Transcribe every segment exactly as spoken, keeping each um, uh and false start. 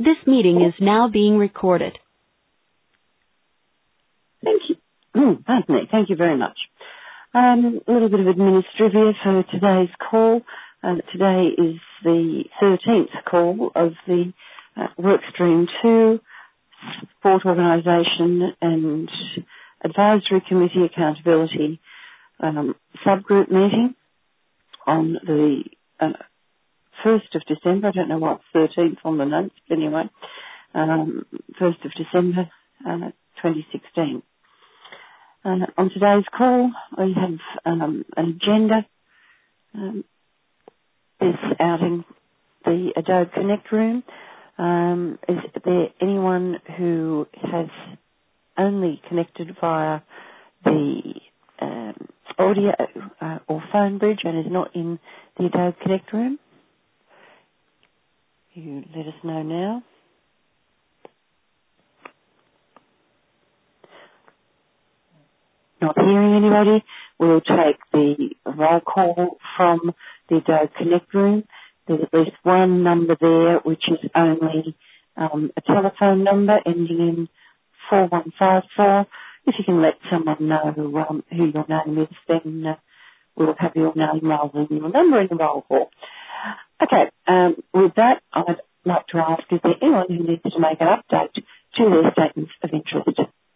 This meeting is now being recorded. Thank you. Mm, pardon me. Thank you very much. Um, a little bit of administrivia for today's call. Uh, today is the thirteenth call of the uh, Workstream two Sport Organisation and Advisory Committee Accountability um, subgroup meeting on the uh, first of December. I don't know what's thirteenth on the notes, but anyway, um, first of December uh, twenty sixteen. Uh, on today's call, we have um, an agenda. Um, is out in the Adobe Connect room. Um, is there anyone who has only connected via the um, audio uh, or phone bridge and is not in the Adobe Connect room? You let us know now. Not hearing anybody, we'll take the roll call from the Adobe Connect room. There's at least one number there which is only um, a telephone number ending in four one five four. If you can let someone know um, who your name is, then uh, we'll have your name rather than your number in the roll call. Okay, um, with that, I'd like to ask, is there anyone who needs to make an update to their statements of interest?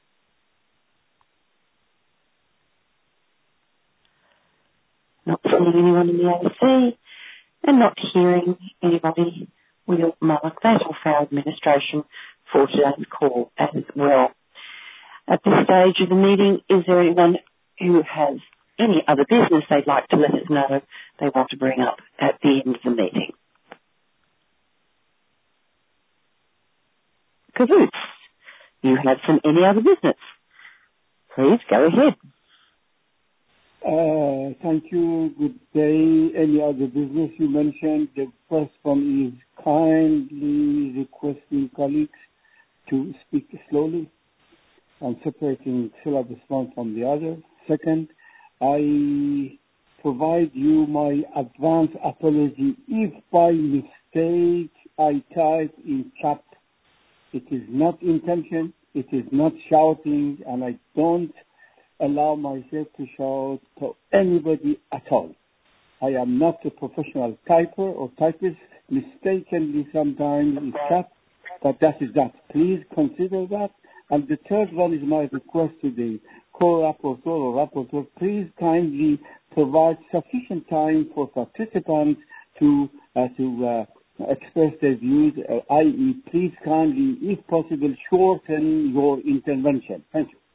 Not seeing anyone in the A C and not hearing anybody, we'll mark that off our administration for today's call as well. At this stage of the meeting, is there anyone who has any other business they'd like to let us know they want to bring up at the end of the meeting? Cahoots, you have some any other business. Please go ahead. Uh, thank you. Good day. Any other business you mentioned? The first one is kindly requesting colleagues to speak slowly and separating syllabus one from the other. Second, I provide you my advance apology if by mistake I type in cap. It is not intention. It is not shouting, and I don't allow myself to shout to anybody at all. I am not a professional typer or typist. Mistakenly sometimes it's that, but that is that. Please consider that. And the third one is my request to the co-rapporteur or rapporteur. Please kindly provide sufficient time for participants to uh, to uh, express their views, uh, that is, please kindly, if possible, shorten your intervention. Thank you.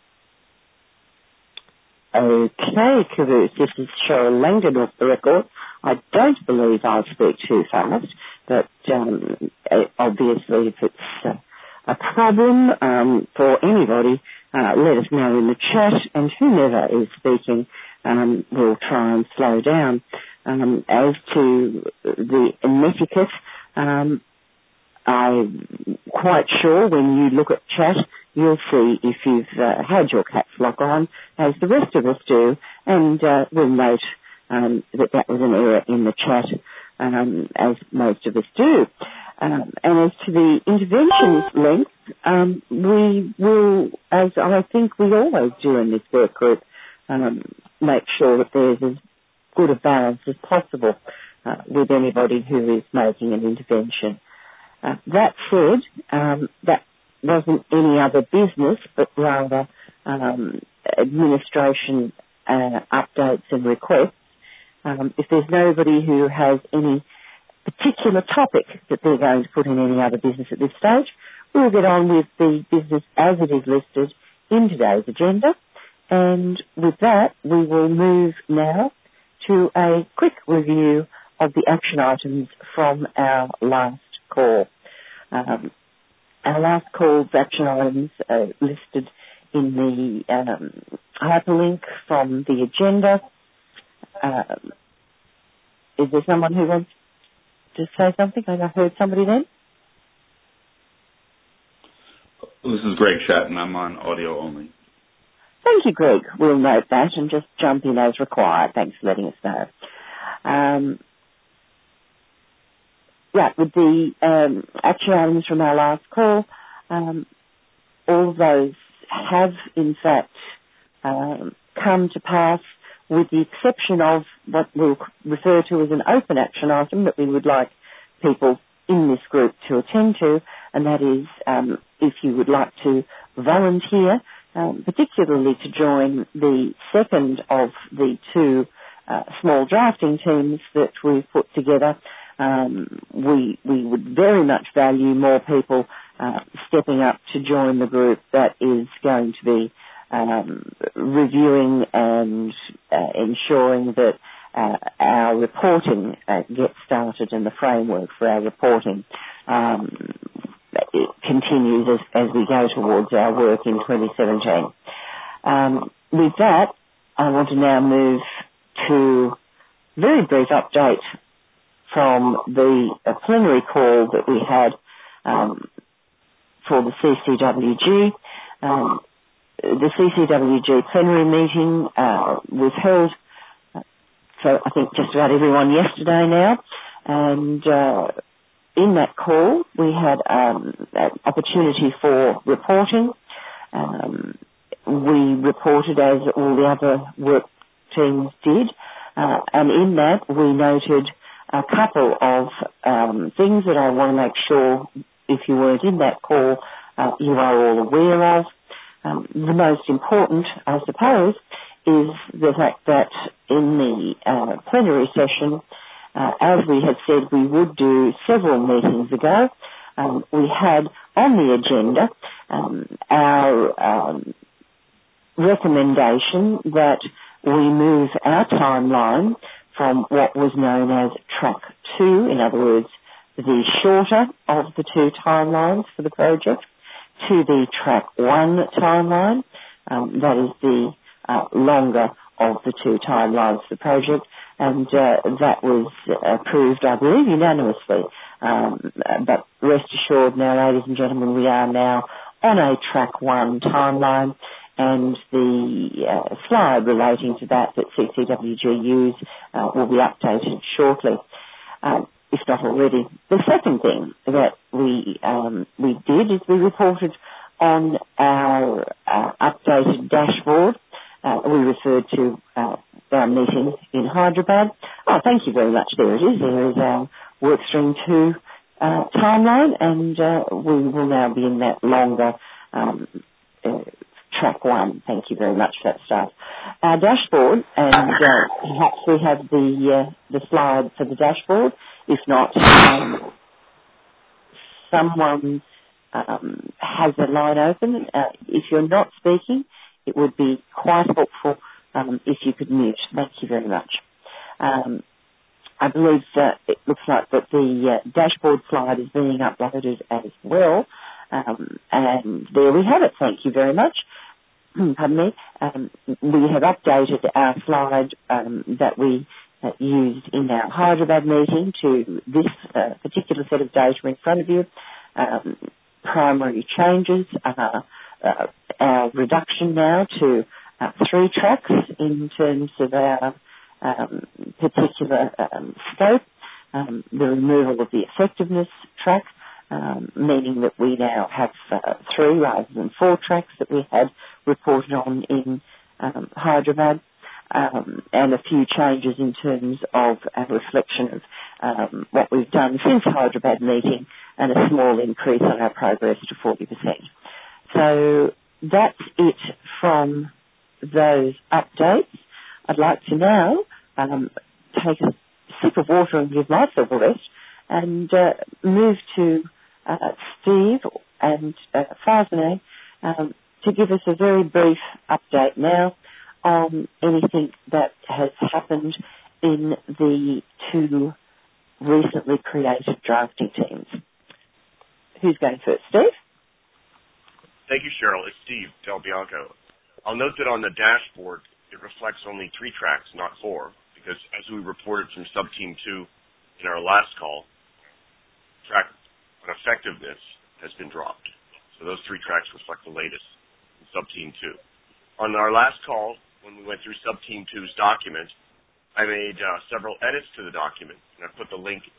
Okay, Caboose, this is Cheryl Langdon off the record. I don't believe I speak too fast, but um, obviously if it's uh, a problem um, for anybody, uh, let us know in the chat, and whomever is speaking um, will try and slow down. Um, as to the etiquette, um, I'm quite sure when you look at chat, you'll see if you've uh, had your caps lock on, as the rest of us do, and uh, we'll note um, that that was an error in the chat, um, as most of us do. Um, and as to the interventions length, um, we will, as I think we always do in this work group, um, make sure that there's as good a balance as possible uh, with anybody who is making an intervention. Uh, that said, um, that wasn't any other business, but rather um, administration uh, updates and requests. Um, if there's nobody who has any particular topic that they're going to put in any other business at this stage, we'll get on with the business as it is listed in today's agenda. And with that, we will move now to a quick review of the action items from our last call. Um, our last call's action items are listed in the um, hyperlink from the agenda. Um, is there someone who wants to say something? I heard somebody then. This is Greg Shatton. I'm on audio only. Thank you, Greg. We'll note that and just jump in as required. Thanks for letting us know. Um, yeah, with the um, action items from our last call, um, all of those have, in fact, um, come to pass, with the exception of what we'll refer to as an open action item that we would like people in this group to attend to, and that is um, if you would like to volunteer, um, particularly to join the second of the two uh, small drafting teams that we've put together. Um, we we would very much value more people uh, stepping up to join the group that is going to be um, reviewing and uh, ensuring that uh, our reporting uh, gets started and the framework for our reporting um, it continues as, as we go towards our work in twenty seventeen. Um, with that, I want to now move to a very brief update from the uh, plenary call that we had um, for the C C W G. Um, the C C W G plenary meeting uh, was held for, I think, just about everyone yesterday now, and uh, in that call we had um, an opportunity for reporting. Um, we reported as all the other work teams did, uh, and in that we noted a couple of um, things that I want to make sure, if you weren't in that call, uh, you are all aware of. Um, the most important, I suppose, is the fact that in the uh, plenary session, uh, as we had said we would do several meetings ago, um, we had on the agenda um, our um, recommendation that we move our timeline from what was known as track two, in other words, the shorter of the two timelines for the project, to the track one timeline, um, that is the uh, longer of the two timelines for the project, and uh, that was approved, I believe, unanimously. Um, but rest assured now, ladies and gentlemen, we are now on a track one timeline, and the uh, slide relating to that that C C W G used uh, will be updated shortly, um, if not already. The second thing that we um, we did is we reported on our uh, updated dashboard. Uh, we referred to uh, our meeting in Hyderabad. Oh, thank you very much. There it is. There is our workstream two uh, timeline, and uh, we will now be in that longer um, uh, track one. Thank you very much for that stuff. Our dashboard, and uh, perhaps we have the uh, the slide for the dashboard. If not, um, someone um, has a line open. Uh, if you're not speaking, it would be quite helpful um, if you could mute. Thank you very much. Um, I believe uh, it looks like that the uh, dashboard slide is being uploaded as well. Um, and there we have it. Thank you very much. Pardon me. Um, we have updated our slide um, that we uh, used in our Hyderabad meeting to this uh, particular set of data in front of you. Um, primary changes are uh, our reduction now to uh, three tracks in terms of our um, particular um, scope, um, the removal of the effectiveness track, Um, meaning that we now have uh, three rather than four tracks that we had reported on in um, Hyderabad, um, and a few changes in terms of a reflection of um, what we've done since Hyderabad meeting, and a small increase on our progress to forty percent. So that's it from those updates. I'd like to now um, take a sip of water and give myself a rest, and uh, move to Uh, Steve and uh, Farzaneh um, to give us a very brief update now on anything that has happened in the two recently created drafting teams. Who's going first? Steve? Thank you, Cheryl. It's Steve Del Bianco. I'll note that on the dashboard it reflects only three tracks, not four, because as we reported from Sub-Team two in our last call, track on effectiveness has been dropped. So those three tracks reflect the latest in Sub-Team two. On our last call, when we went through Sub-Team two's document, I made uh, several edits to the document, and I put the link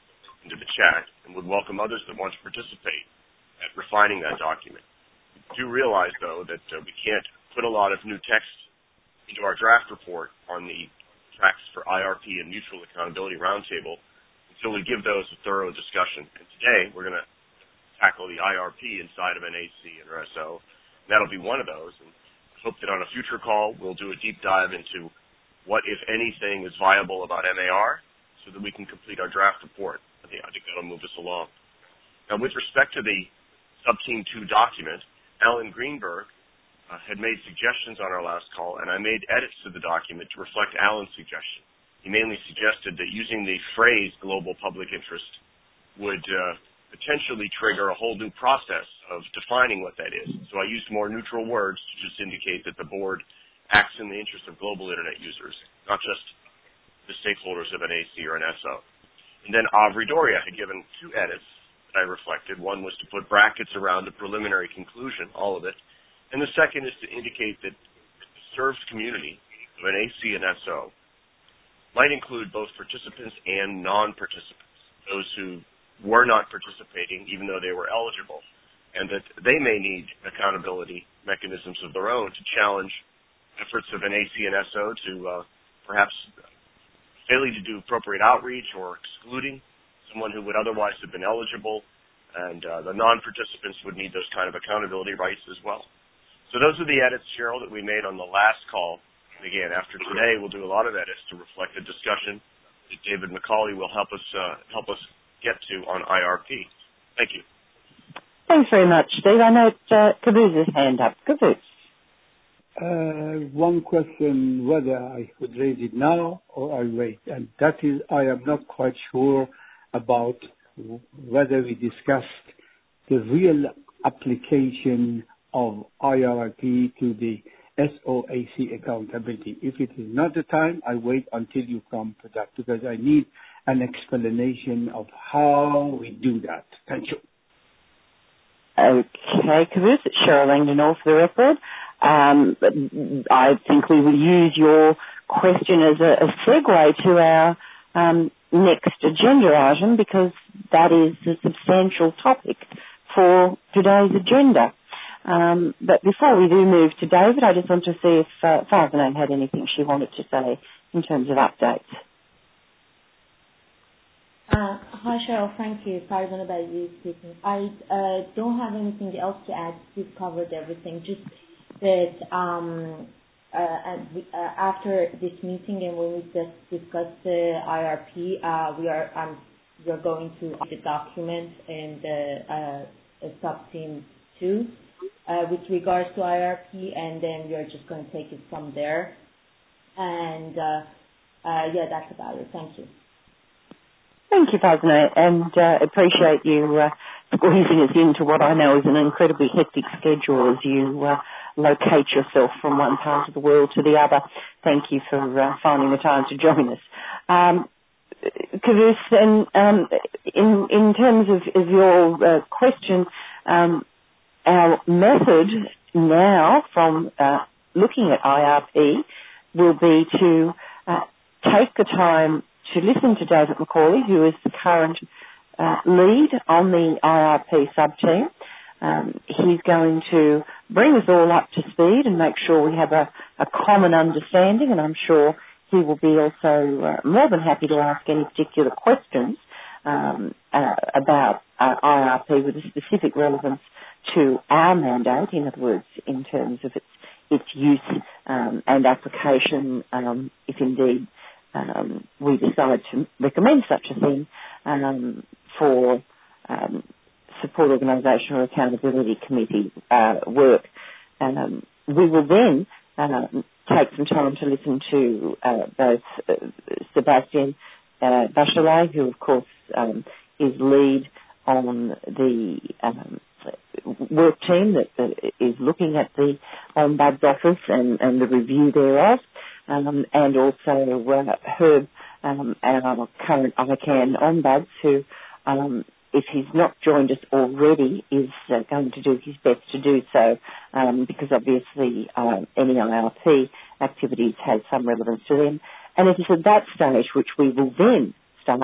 into the chat and would welcome others that want to participate at refining that document. Do realize, though, that uh, we can't put a lot of new text into our draft report on the tracks for I R P and Mutual Accountability Roundtable until we give those a thorough discussion. And today we're going to tackle the I R P inside of N A C and R S O. And that'll be one of those. And I hope that on a future call we'll do a deep dive into what, if anything, is viable about M A R so that we can complete our draft report. I think, I think that'll move us along. Now, with respect to the Subteam two document, Alan Greenberg uh, had made suggestions on our last call, and I made edits to the document to reflect Alan's suggestion. He mainly suggested that using the phrase global public interest would uh, potentially trigger a whole new process of defining what that is. So I used more neutral words to just indicate that the board acts in the interest of global Internet users, not just the stakeholders of N A C or N S O. And then Avri Doria had given two edits that I reflected. One was to put brackets around the preliminary conclusion, all of it. And the second is to indicate that the served community of N A C and S O might include both participants and non-participants, those who were not participating even though they were eligible, and that they may need accountability mechanisms of their own to challenge efforts of N A C and S O to uh, perhaps failing to do appropriate outreach or excluding someone who would otherwise have been eligible, and uh, the non-participants would need those kind of accountability rights as well. So those are the edits, Cheryl, that we made on the last call. And again, after today, we'll do a lot of edits to reflect the discussion that David McCauley will help us uh, help us get to on I R P. Thank you. Thanks very much, Steve. I know uh, Cabooses' hand up. Caboose. Uh, one question, whether I could raise it now or I wait, and that is, I am not quite sure about whether we discussed the real application of I R P to the S O A C accountability. If it is not the time, I wait until you come to that, because I need an explanation of how we do that. Thank you. Okay, Caboose, it's Cheryl Langdon off the record. Um, I think we will use your question as a, a segue to our um, next agenda item, because that is a substantial topic for today's agenda. Um, but before we do move to David, I just want to see if uh, Farzaneh had anything she wanted to say in terms of updates. Uh, hi, Cheryl. Thank you. Farzaneh Baizee speaking. I uh, don't have anything else to add. We've covered everything. Just that um, uh, and we, uh, after this meeting and when we just discussed the I R P, uh, we are um, we are going to the document and the uh, Subteam two uh, with regards to I R P, and then we are just going to take it from there. And uh, uh, yeah, that's about it. Thank you. Thank you, Farzaneh, and uh, appreciate you uh, squeezing us into what I know is an incredibly hectic schedule as you uh, locate yourself from one part of the world to the other. Thank you for uh, finding the time to join us. Um, Caboose, and um, in, in terms of, of your uh, question, um, our method now from uh, looking at I R P will be to uh, take the time to listen to David McCauley, who is the current uh, lead on the I R P subteam. Um, he's going to bring us all up to speed and make sure we have a, a common understanding, and I'm sure he will be also uh, more than happy to ask any particular questions um, uh, about uh, I R P with a specific relevance to our mandate, in other words, in terms of its, its use um, and application, um, if indeed Um, we decide to recommend such a thing um, for um, support organisation or accountability committee uh, work. Um, we will then uh, take some time to listen to uh, both uh, Sebastian uh, Bachelet, who of course um, is lead on the um, work team that, that is looking at the Ombuds office and, and the review thereof. Um, and also uh, Herb, um, our current I CANN Ombuds, who, um, if he's not joined us already, is uh, going to do his best to do so, um, because obviously um, any I R P activities has some relevance to them. And it is at that stage which we will then start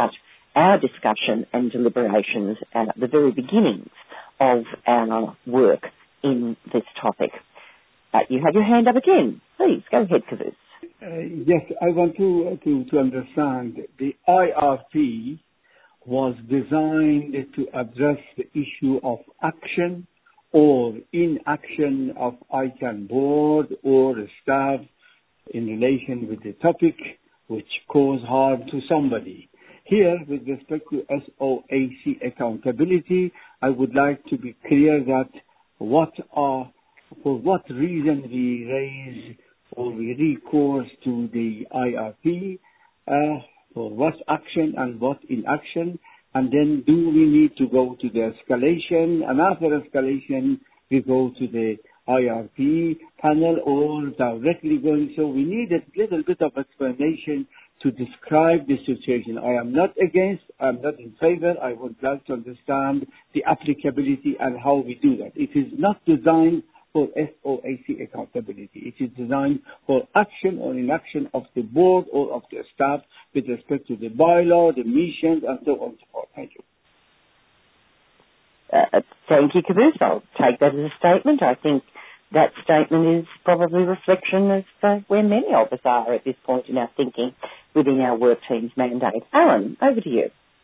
our discussion and deliberations at the very beginnings of our work in this topic. Uh, you have your hand up again. Please, go ahead, Kavus. Uh, yes, I want to, uh, to, to understand. The I R P was designed to address the issue of action or inaction of I CAN board or staff in relation with the topic which cause harm to somebody. Here, with respect to S O A C accountability, I would like to be clear that what are, for what reason we raise or we recourse to the I R P, uh, for what action and what inaction, and then do we need to go to the escalation, and after escalation we go to the I R P panel or directly going. So we need a little bit of explanation to describe the situation. I am not against, I am not in favor. I would like to understand the applicability and how we do that. It is not designed for S O A C accountability. It is designed for action or inaction of the board or of the staff with respect to the bylaw, the missions, and so on and so forth. Thank you. Uh, thank you, Kavus. I'll take that as a statement. I think that statement is probably a reflection of uh, where many of us are at this point in our thinking within our work team's mandate. Alan, over to you.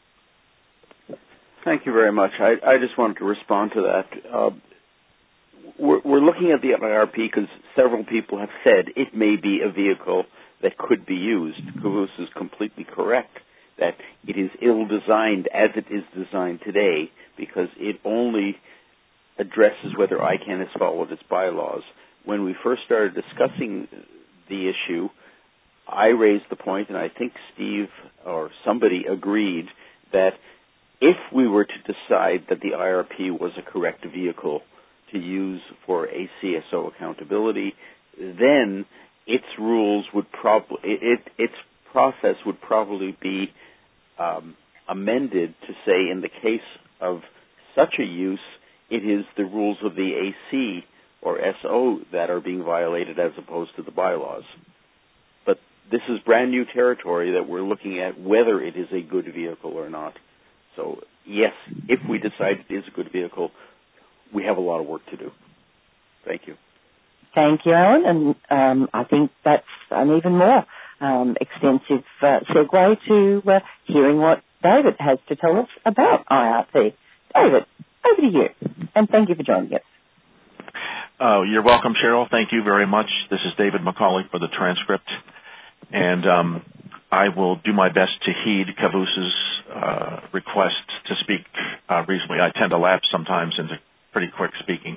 Thank you very much. I, I just wanted to respond to that. Uh, we're, we're looking at the I R P because several people have said it may be a vehicle that could be used. Kavus is completely correct that it is ill-designed as it is designed today because it only addresses whether I CAN has followed its bylaws. When we first started discussing the issue, I raised the point, and I think Steve or somebody agreed, that if we were to decide that the I R P was a correct vehicle to use for A C S O accountability, then its rules would probably, it, its process would probably be um, amended to say in the case of such a use, it is the rules of the A C or S O that are being violated as opposed to the bylaws. But this is brand new territory that we're looking at whether it is a good vehicle or not. So, yes, if we decide it is a good vehicle, we have a lot of work to do. Thank you. Thank you, Alan. And um, I think that's an even more um, extensive uh, segue to uh, hearing what David has to tell us about I R P. David, over to you. And thank you for joining us. Uh, you're welcome, Cheryl. Thank you very much. This is David McCauley for the transcript. And um, I will do my best to heed Kavus's uh, request to speak uh, reasonably. I tend to lapse sometimes into pretty quick speaking.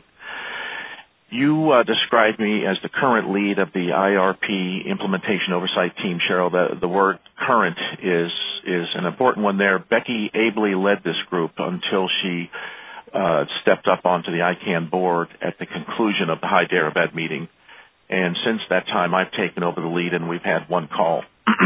You uh, described me as the current lead of the I R P implementation oversight team, Cheryl. The, the word current is is an important one there. Becky ably led this group until she uh, stepped up onto the I CAN board at the conclusion of the Hyderabad meeting. And since that time, I've taken over the lead, and we've had one call.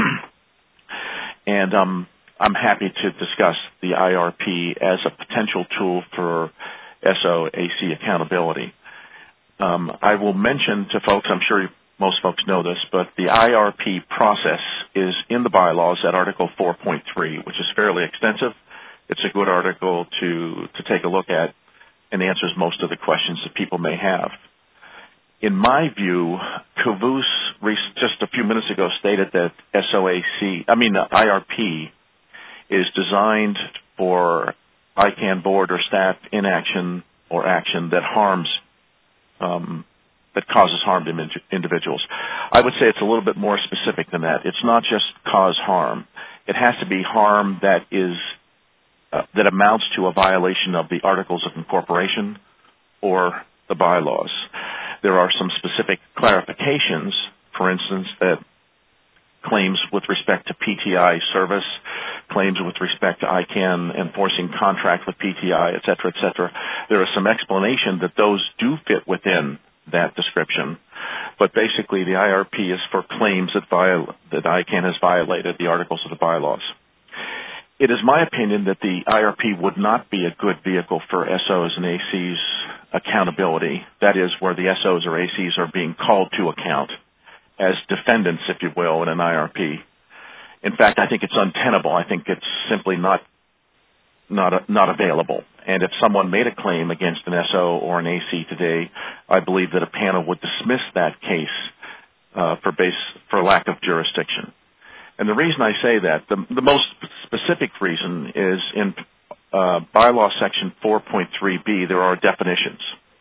and um, I'm happy to discuss the I R P as a potential tool for S O A C accountability. Um, I will mention to folks, I'm sure most folks know this, but the I R P process is in the bylaws at Article four point three, which is fairly extensive. It's a good article to, to take a look at and answers most of the questions that people may have. In my view, Kavus just a few minutes ago stated that S O A C, I mean I R P, is designed for I CAN board or staff inaction or action that harms Um, that causes harm to individuals. I would say it's a little bit more specific than that. It's not just cause harm. It has to be harm that is uh, that amounts to a violation of the Articles of Incorporation or the bylaws. There are some specific clarifications, for instance, that claims with respect to P T I service, claims with respect to I CAN enforcing contract with P T I, et cetera, et cetera. There is some explanation that those do fit within that description. But basically, the I R P is for claims that, viol- that I CAN has violated the articles of the bylaws. It is my opinion that the I R P would not be a good vehicle for S Os and A Cs accountability. That is, where the S Os or A Cs are being called to account as defendants, if you will, in an I R P. In fact, I think it's untenable. I think it's simply not not not available. And if someone made a claim against an S O or an A C today, I believe that a panel would dismiss that case uh, for base for lack of jurisdiction. And the reason I say that, the, the most specific reason is in uh, bylaw section four point three B, there are definitions.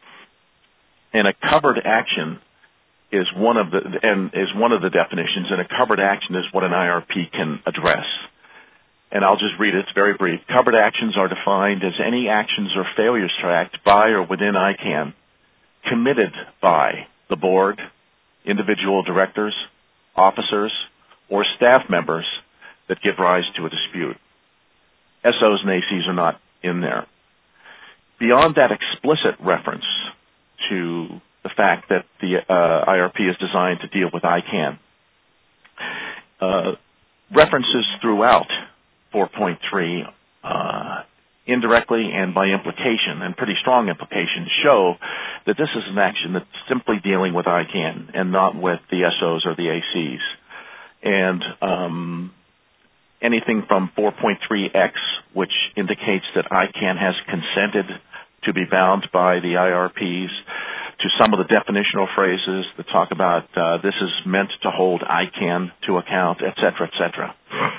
And a covered action is one of the and is one of the definitions, and a covered action is what an I R P can address. And I'll just read it. It's very brief. Covered actions are defined as any actions or failures to act by or within I CANN committed by the board, individual directors, officers, or staff members that give rise to a dispute. S Os and A Cs are not in there. Beyond that explicit reference to the fact that the uh, I R P is designed to deal with I CANN, uh, references throughout four point three uh, indirectly and by implication, and pretty strong implication, show that this is an action that's simply dealing with I CANN and not with the S Os or the A Cs. And um, anything from four point three X, which indicates that I CANN has consented to be bound by the I R Ps, to some of the definitional phrases that talk about uh, this is meant to hold I CANN to account, et cetera, et cetera.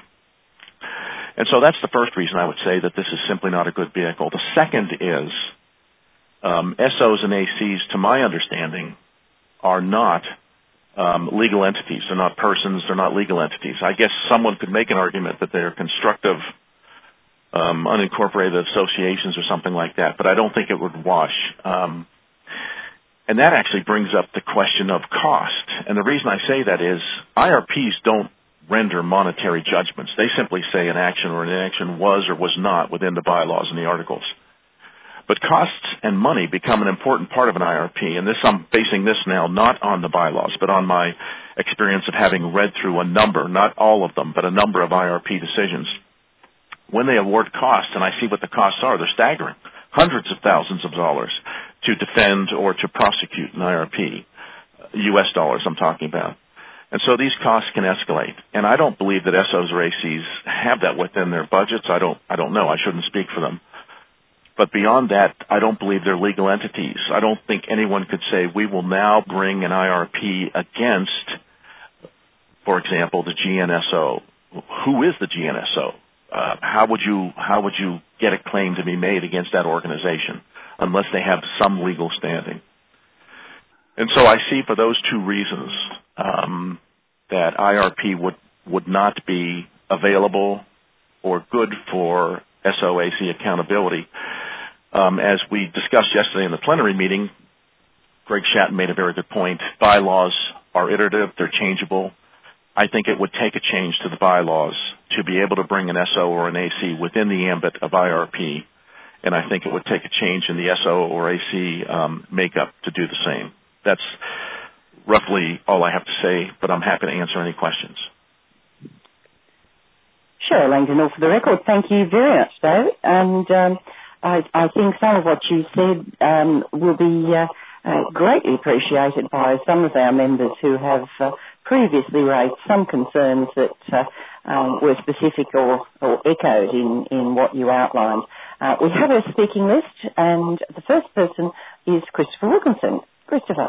And so that's the first reason I would say that this is simply not a good vehicle. The second is um, S Os and A Cs, to my understanding, are not um, legal entities. They're not persons. They're not legal entities. I guess someone could make an argument that they're constructive um, unincorporated associations or something like that, but I don't think it would wash. Um, and that actually brings up the question of cost. And the reason I say that is I R Ps don't render monetary judgments. They simply say an action or an inaction was or was not within the bylaws and the articles. But costs and money become an important part of an I R P, and this I'm basing this now not on the bylaws, but on my experience of having read through a number, not all of them, but a number of I R P decisions. When they award costs, and I see what the costs are, they're staggering. Hundreds of thousands of dollars to defend or to prosecute an I R P. U S dollars I'm talking about. And so these costs can escalate. And I don't believe that S Os or A Cs have that within their budgets. I don't, I don't know. I shouldn't speak for them. But beyond that, I don't believe they're legal entities. I don't think anyone could say we will now bring an I R P against, for example, the G N S O. Who is the G N S O? Uh, how would you how would you get a claim to be made against that organization unless they have some legal standing? And so I see for those two reasons um, that I R P would would not be available or good for S O A C accountability. Um, as we discussed yesterday in the plenary meeting, Greg Shatton made a very good point. Bylaws are iterative; they're changeable. I think it would take a change to the bylaws to be able to bring an S O or an A C within the ambit of I R P, and I think it would take a change in the S O or A C um, makeup to do the same. That's roughly all I have to say, but I'm happy to answer any questions. Sure, Langdon. For the record, thank you very much, David. And um, I, I think some of what you said um, will be uh, uh, greatly appreciated by some of our members who have uh, previously raised some concerns that uh, um, were specific or, or echoed in, in what you outlined. Uh, we have a speaking list, and the first person is Christopher Wilkinson. Christopher.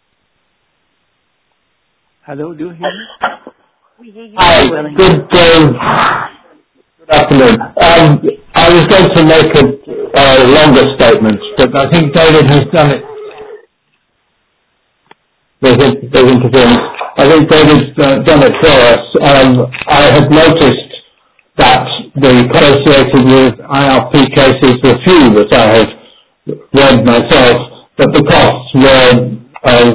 Hello, do you hear me? We hear you. Hi, good, uh, good afternoon. Um, I was going to make a uh, longer statement, but I think David has done it. There's, there's interference. I think David's uh, done it for us. Um, I have noticed that the associated with I R P cases, the few that I have read myself, that the costs were, uh,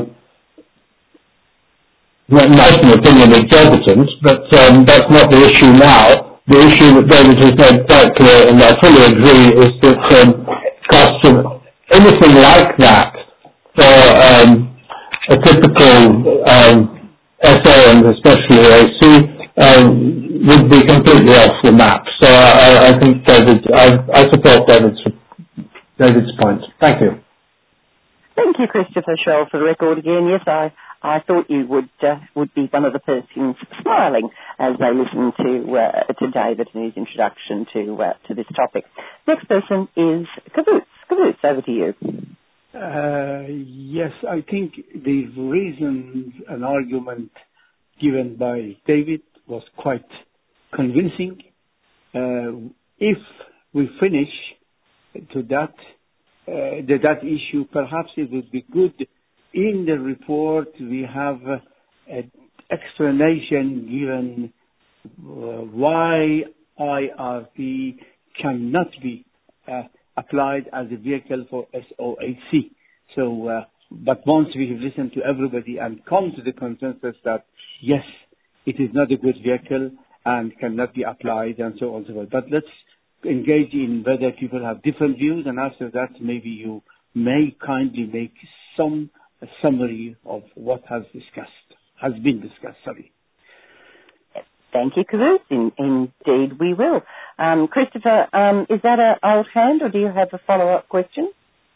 in my opinion, exorbitant, but um, that's not the issue now. The issue that David has made quite clear, and I fully agree, is that um, costs of anything like that for um, a typical um, S O and especially A C um, would be completely off the map. So I, I think David, I, I support David's David's point. Thank you. Thank you, Christopher Scholl, for the record again. Yes, I, I thought you would uh, would be one of the persons smiling as they listen to uh, to David and his introduction to uh, to this topic. Next person is Cavoots. Cavoots, over to you. Uh, yes, I think the reasons and argument given by David was quite convincing. Uh, if we finish to that uh, the, that issue, perhaps it would be good. In the report, we have uh, an explanation given uh, why I R P cannot be uh, applied as a vehicle for S O A C. So, uh, but once we have listened to everybody and come to the consensus that yes, it is not a good vehicle and cannot be applied and so on and so forth. But let's engage in whether people have different views, and after that maybe you may kindly make some a summary of what has discussed, has been discussed, sorry. Thank you, Cavoots. In, indeed we will. Um, Christopher, um, is that an old hand or do you have a follow-up question?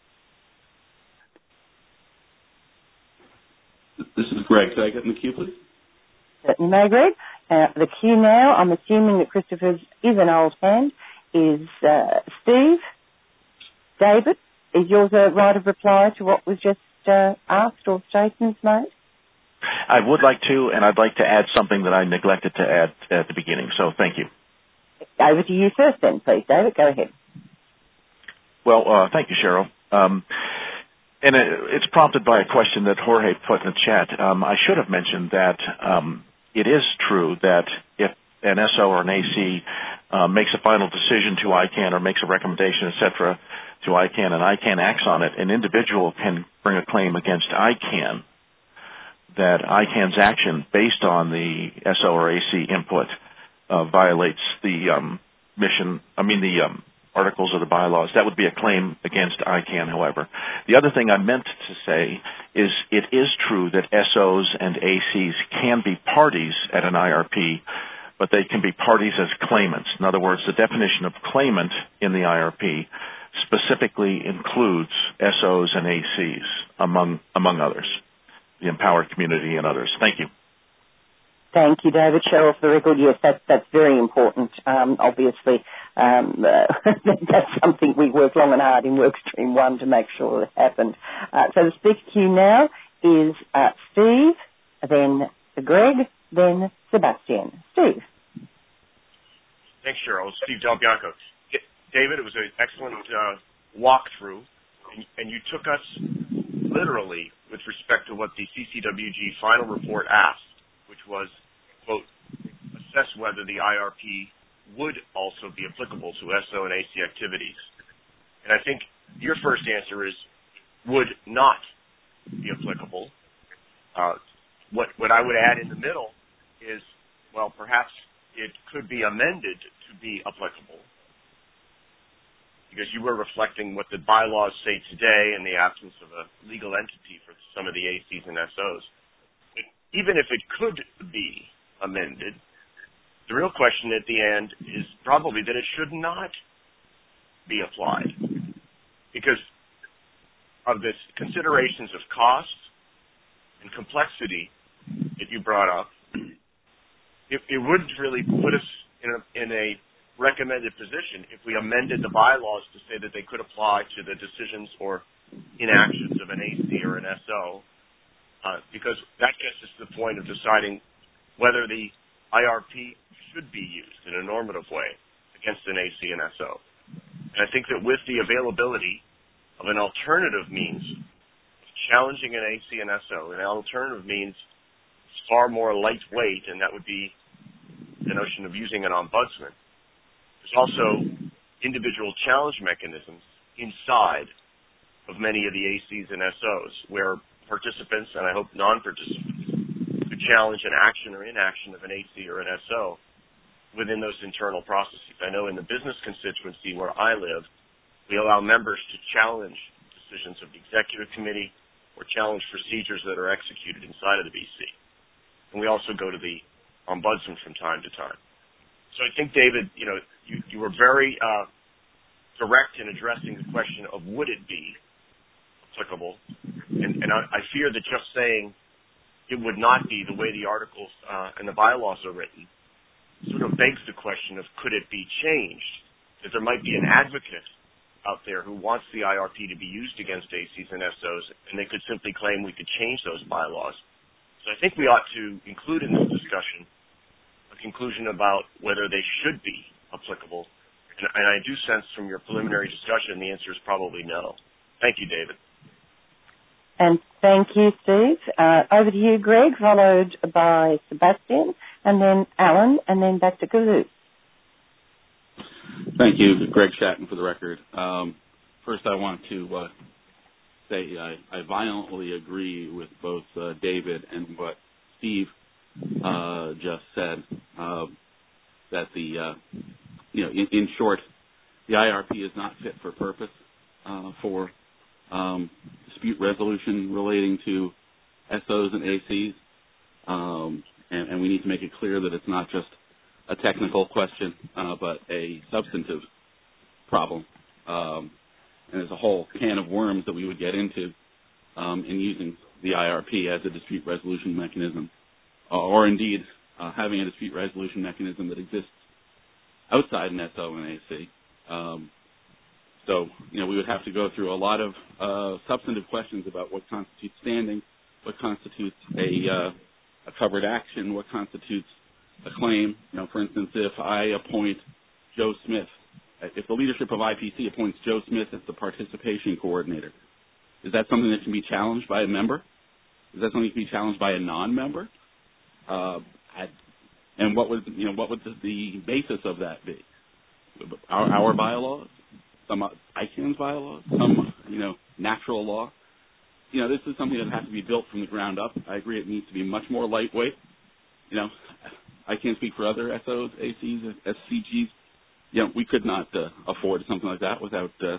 This is Greg. Can I get in the queue, please? Certainly may, Greg. Uh, the queue now, I'm assuming that Christopher's is an old hand, is uh, Steve, David. Is yours a right of reply to what was just uh, asked or statements made? I would like to, and I'd like to add something that I neglected to add at the beginning, so thank you. Over to you first then, please, David. Go ahead. Well, uh, thank you, Cheryl. Um, and it, it's prompted by a question that Jorge put in the chat. Um, I should have mentioned that um, it is true that if an S O or an A C uh, makes a final decision to I CANN or makes a recommendation, et cetera, to I CANN, and I CANN acts on it, an individual can bring a claim against I CANN that I CANN's action based on the S O or A C input uh, violates the um, mission, I mean the um, articles of the bylaws. That would be a claim against I CANN, however. The other thing I meant to say is it is true that S Os and A Cs can be parties at an I R P, but they can be parties as claimants. In other words, the definition of claimant in the I R P specifically includes S Os and A Cs, among among others, the empowered community and others. Thank you. Thank you, David. Cheryl, for the record, yes, that's, that's very important. Um, obviously, um, uh, that's something we worked long and hard in Workstream one to make sure it happened. Uh, so the speaker queue now is uh, Steve, then Greg, then Sebastian. Steve. Thanks, Cheryl. Steve Del Bianco. David, it was an excellent uh, walkthrough, and, and you took us literally with respect to what the C C W G final report asked, which was, quote, assess whether the I R P would also be applicable to S O and A C activities. And I think your first answer is would not be applicable. Uh, what, what I would add in the middle is, well, perhaps it could be amended to be applicable, because you were reflecting what the bylaws say today in the absence of a legal entity for some of the A Cs and S Os. But even if it could be amended, the real question at the end is probably that it should not be applied, because of this considerations of cost and complexity that you brought up. It, it would really put us in a, in a recommended position if we amended the bylaws to say that they could apply to the decisions or inactions of an A C or an S O, uh, because that gets us to the point of deciding whether the I R P should be used in a normative way against an A C and S O. And I think that with the availability of an alternative means of challenging an A C and S O, an alternative means is far more lightweight, and that would be the notion of using an ombudsman. There's also individual challenge mechanisms inside of many of the A Cs and S Os where participants, and I hope non-participants, could challenge an action or inaction of an A C or an S O within those internal processes. I know in the business constituency where I live, we allow members to challenge decisions of the executive committee or challenge procedures that are executed inside of the B C. And we also go to the ombudsman from time to time. So I think, David, you know, you, you were very uh, direct in addressing the question of would it be applicable. And, and I, I fear that just saying it would not be the way the articles uh, and the bylaws are written, sort of begs the question of could it be changed? That there might be an advocate out there who wants the I R P to be used against A Cs and S Os, and they could simply claim we could change those bylaws. So I think we ought to include in this discussion a conclusion about whether they should be applicable. And, and I do sense from your preliminary discussion the answer is probably no. Thank you, David. And thank you, Steve. Uh, over to you, Greg, followed by Sebastian, and then Alan, and then back to Caboose. Thank you, Greg Shatton, for the record. Um, first, I want to uh, say I, I violently agree with both uh, David and what Steve uh, just said. Uh, that the uh, you know, in, in short, the I R P is not fit for purpose uh, for um, dispute resolution relating to S Os and A Cs, um, and, and we need to make it clear that it's not just a technical question, uh, but a substantive problem. Um, and there's a whole can of worms that we would get into um, in using the I R P as a dispute resolution mechanism, uh, or indeed uh, having a dispute resolution mechanism that exists outside an S O and A C. Um, so, you know, we would have to go through a lot of uh, substantive questions about what constitutes standing, what constitutes a, uh, a covered action, what constitutes a claim. You know, for instance, if I appoint Joe Smith, if the leadership of I P C appoints Joe Smith as the participation coordinator, is that something that can be challenged by a member? Is that something that can be challenged by a non-member? Uh, and what would you know what would the, the basis of that be? Our, our bylaws, some I CAN's bylaws, some you know natural law. You know, this is something that has to be built from the ground up. I agree, it needs to be much more lightweight. You know, I can't speak for other S Os, A Cs, S C Gs. You know, we could not uh, afford something like that without, uh,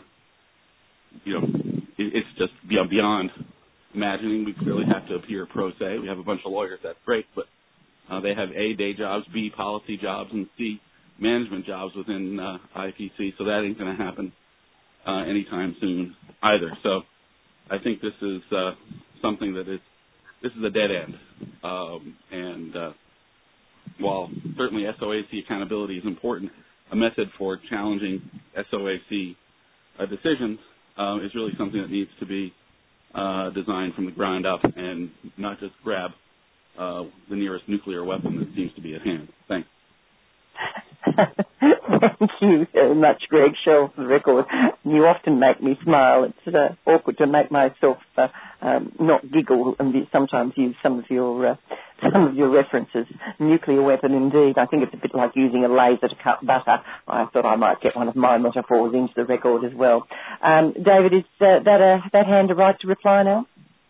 you know, it, it's just beyond imagining. We clearly have to appear pro se. We have a bunch of lawyers, that's great, but uh, they have A, day jobs, B, policy jobs, and C, management jobs within uh, I P C, so that ain't going to happen uh, anytime soon either. So I think this is uh, something that is, this is a dead end. Um, and uh, while certainly S O A C accountability is important, a method for challenging S O A C uh, decisions uh, is really something that needs to be uh, designed from the ground up and not just grab uh, the nearest nuclear weapon that seems to be at hand. Thanks. Thank you very much, Greg. Cheryl, for the record. You often make me smile. It's uh, awkward to make myself uh, um, not giggle and sometimes use some of your uh, some of your references. Nuclear weapon, indeed. I think it's a bit like using a laser to cut butter. I thought I might get one of my metaphors into the record as well. Um, David, is uh, that a, that hand a right to reply now?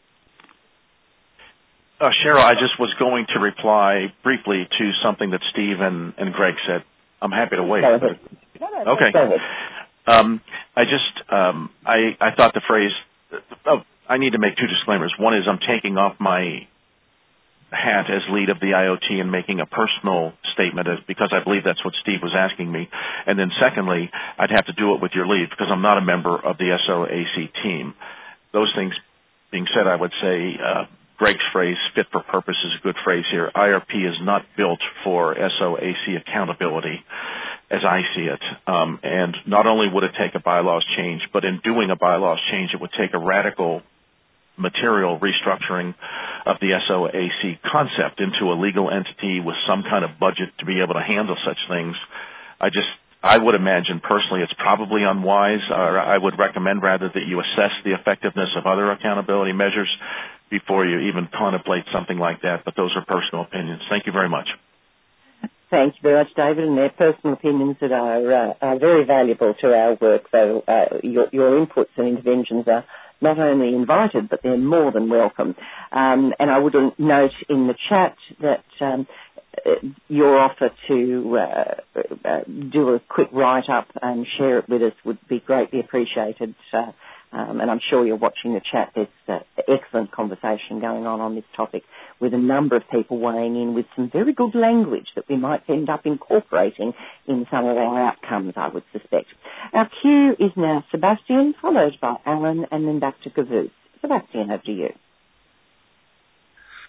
Uh, Cheryl, I just was going to reply briefly to something that Steve and, and Greg said. I'm happy to wait. Go ahead. No, no, okay. Go ahead. Um, I just, um, I, I thought the phrase, oh, I need to make two disclaimers. One is I'm taking off my hat as lead of the I O T and making a personal statement as, because I believe that's what Steve was asking me. And then secondly, I'd have to do it with your leave because I'm not a member of the S O A C team. Those things being said, I would say, uh, Greg's phrase, fit for purpose, is a good phrase here. I R P is not built for S O A C accountability, as I see it. Um, and not only would it take a bylaws change, but in doing a bylaws change, it would take a radical material restructuring of the S O A C concept into a legal entity with some kind of budget to be able to handle such things. I just, I would imagine personally it's probably unwise, or I would recommend rather that you assess the effectiveness of other accountability measures before you even contemplate something like that. But those are personal opinions. Thank you very much. Thank you very much, David, and they're personal opinions that are, uh, are very valuable to our work. So uh, your, your inputs and interventions are not only invited, but they're more than welcome. Um, and I would note in the chat that um, your offer to uh, uh, do a quick write-up and share it with us would be greatly appreciated. Uh, Um, and I'm sure you're watching the chat. There's uh, excellent conversation going on on this topic with a number of people weighing in with some very good language that we might end up incorporating in some of our outcomes, I would suspect. Our cue is now Sebastian, followed by Alan, and then back to Caboose. Sebastian, over to you.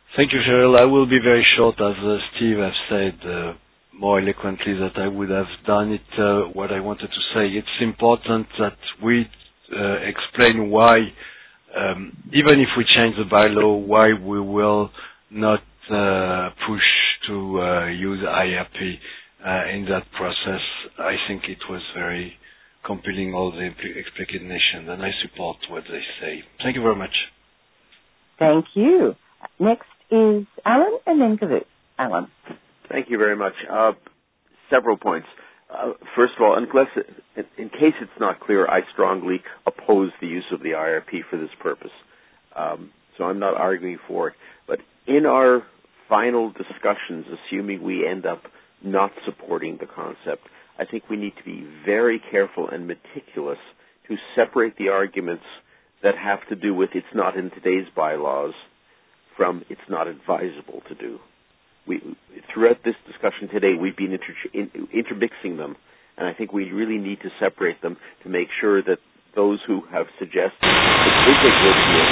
Thank you, Cheryl. I will be very short, as uh, Steve has said uh, more eloquently that I would have done it. Uh, what I wanted to say, it's important that we uh, explain why, um, even if we change the bylaw, why we will not uh, push to uh, use I R P uh, in that process. I think it was very compelling, all the explanations, and I support what they say. Thank you very much. Thank you. Next is Alan, and then Kavut. Alan. Thank you very much. Uh, several points. Uh, first of all, unless it, in case it's not clear, I strongly oppose the use of the I R P for this purpose. Um, so I'm not arguing for it. But in our final discussions, assuming we end up not supporting the concept, I think we need to be very careful and meticulous to separate the arguments that have to do with it's not in today's bylaws from it's not advisable to do. We, throughout this discussion today, we've been inter, in, intermixing them, and I think we really need to separate them to make sure that those who have suggested that this is good to be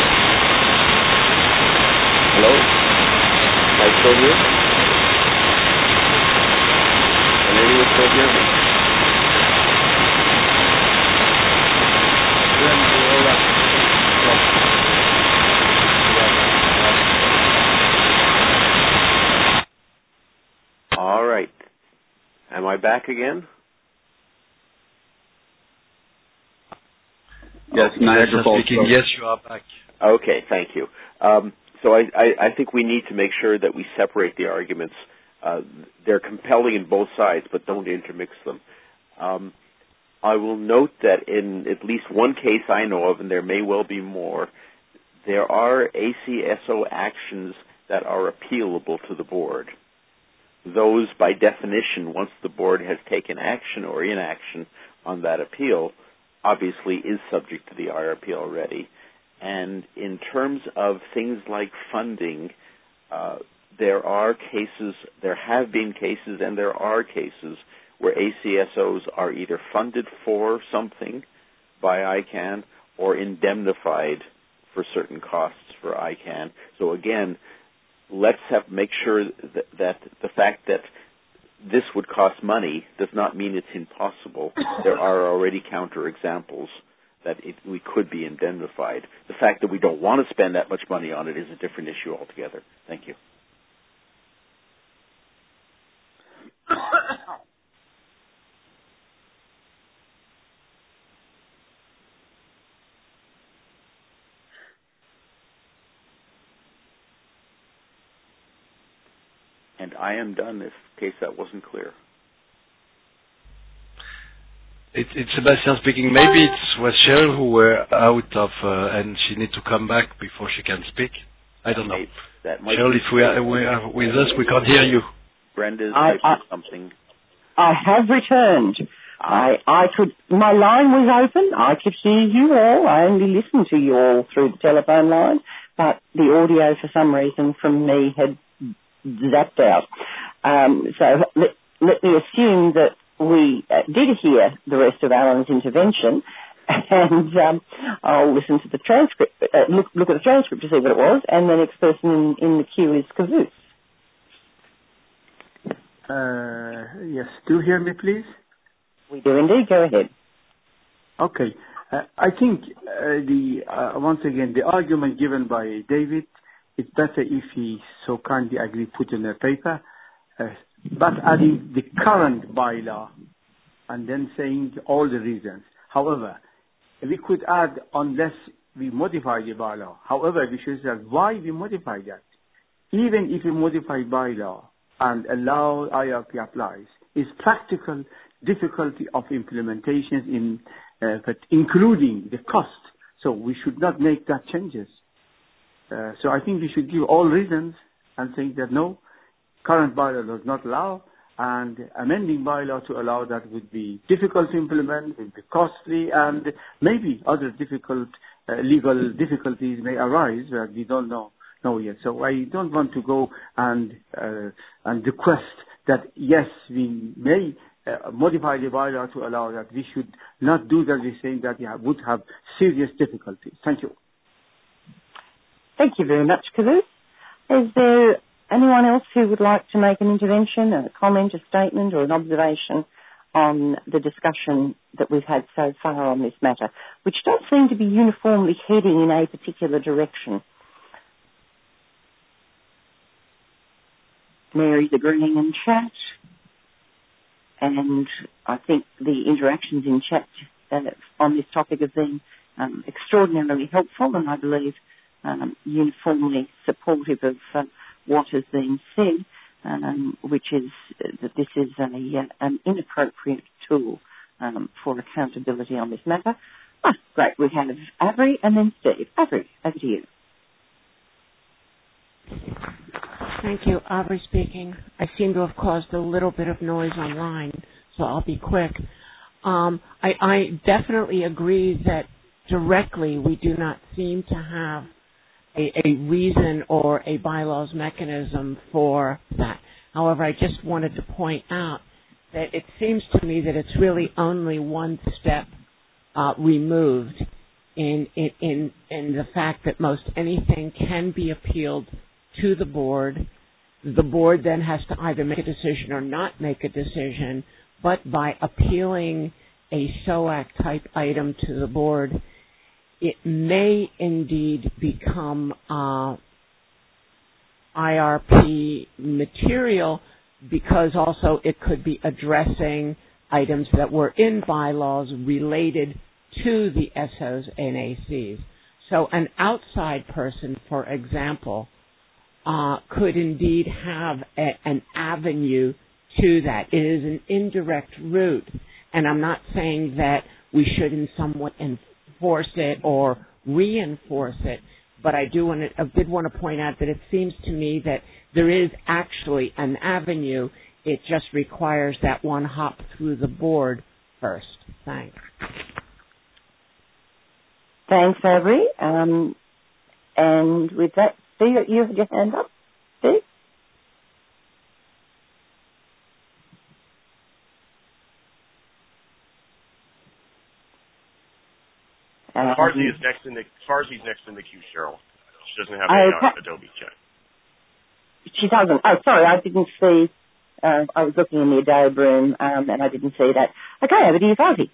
Hello? Am I still here? Can anyone still hear me? All right. Am I back again? Yes, Niagara Falls. Yes, you are back. Okay, thank you. Um, so I, I, I think we need to make sure that we separate the arguments. Uh, they're compelling in both sides, but don't intermix them. Um, I will note that in at least one case I know of, and there may well be more, there are A C S O actions that are appealable to the board. Those, by definition, once the board has taken action or inaction on that appeal, obviously is subject to the I R P already. And in terms of things like funding, uh, there are cases, there have been cases, and there are cases where A C S Os are either funded for something by I CANN or indemnified for certain costs for I CANN. So again, let's have, make sure that, that the fact that this would cost money does not mean it's impossible. There are already counterexamples that it, we could be indemnified. The fact that we don't want to spend that much money on it is a different issue altogether. Thank you. And I am done, if in case that wasn't clear. It, it's Sebastian speaking. Maybe it was Cheryl who were out of, uh, and she needs to come back before she can speak. I don't know. That might Cheryl, if we are, we are with us, we can't hear you. Brenda's I, I, something. I have returned. I, I could, my line was open. I could hear you all. I only listened to you all through the telephone line, but the audio, for some reason, from me had zapped out. Um, so let, let me assume that we uh, did hear the rest of Alan's intervention, and um, I'll listen to the transcript, uh, look, look at the transcript to see what it was, and the next person in, in the queue is Kavut. Uh, yes, do you hear me, please? We do indeed. Go ahead. Okay. Uh, I think uh, the uh, once again the argument given by David, it's better if he so kindly agree put in a paper, uh, but adding the current bylaw and then saying all the reasons. However, we could add unless we modify the bylaw. However, we should say why we modify that. Even if we modify bylaw and allow I R P applies, is practical difficulty of implementations in, uh, but including the cost. So we should not make that changes. Uh, so I think we should give all reasons and saying that no, current bylaw does not allow, and amending bylaw to allow that would be difficult to implement, would be costly, and maybe other difficult uh, legal difficulties may arise that we don't know, know yet. So I don't want to go and uh, and request that yes, we may uh, modify the bylaw to allow that. We should not do that. We're saying that we have, would have serious difficulties. Thank you. Thank you very much, Kavut. Is there anyone else who would like to make an intervention, a comment, a statement, or an observation on the discussion that we've had so far on this matter, which does seem to be uniformly heading in a particular direction? Mary's agreeing in chat, and I think the interactions in chat uh, on this topic have been um, extraordinarily helpful, and I believe um, uniformly supportive of uh, what has been said, um, which is uh, that this is a, uh, an inappropriate tool um, for accountability on this matter. Ah, great. We have Avery and then Steve. Avery, over to you. Thank you. Aubrey speaking. I seem to have caused a little bit of noise online, so I'll be quick. Um, I, I definitely agree that directly we do not seem to have a, a reason or a bylaws mechanism for that. However, I just wanted to point out that it seems to me that it's really only one step uh, removed in, in, in, in the fact that most anything can be appealed to the board. The board then has to either make a decision or not make a decision, but by appealing a S O A C type item to the board, it may indeed become uh, I R P material, because also it could be addressing items that were in bylaws related to the S Os and A Cs. So an outside person, for example, Uh, could indeed have a, an avenue to that. It is an indirect route, and I'm not saying that we should in some way enforce it or reinforce it, but I do want to, I did want to point out that it seems to me that there is actually an avenue. It just requires that one hop through the board first. Thanks. Thanks, Avery. Um, and with that, Steve, you had your hand up. Steve? Um, Farsi is next in the Farsi's next in the queue, Cheryl. She doesn't have a uh, Adobe chat. She doesn't. Oh, sorry, I didn't see. Uh, I was looking in the Adobe room, um, and I didn't see that. Okay, over to you, Farsi.